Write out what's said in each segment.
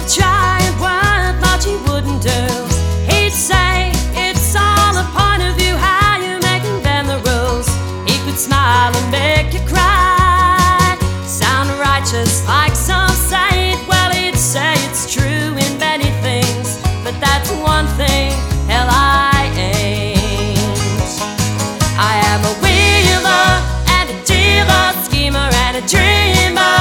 try and work, but you wouldn't do. He'd say, it's all a point of view, how you make and bend the rules. He could smile and make you cry, sound righteous like some saint. Well, he'd say it's true in many things, but that's one thing, hell, I ain't. I am a wheeler and a dealer, schemer and a dreamer.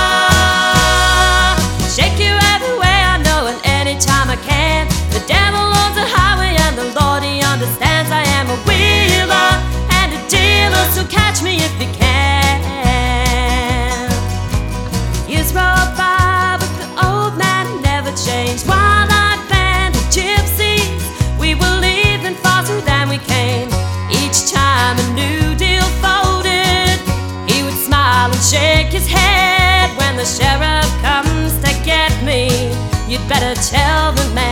Shake you every way I know and anytime I can. The devil owns the highway and the Lord, he understands. I am a wheeler and a dealer, so catch me if you can. Years rolled by, but the old man never changed. Wild-eyed band of gypsies, we were leaving faster than we came. Each time a new deal folded, he would smile and shake his head. When the sheriff comes to get me, you'd better tell the man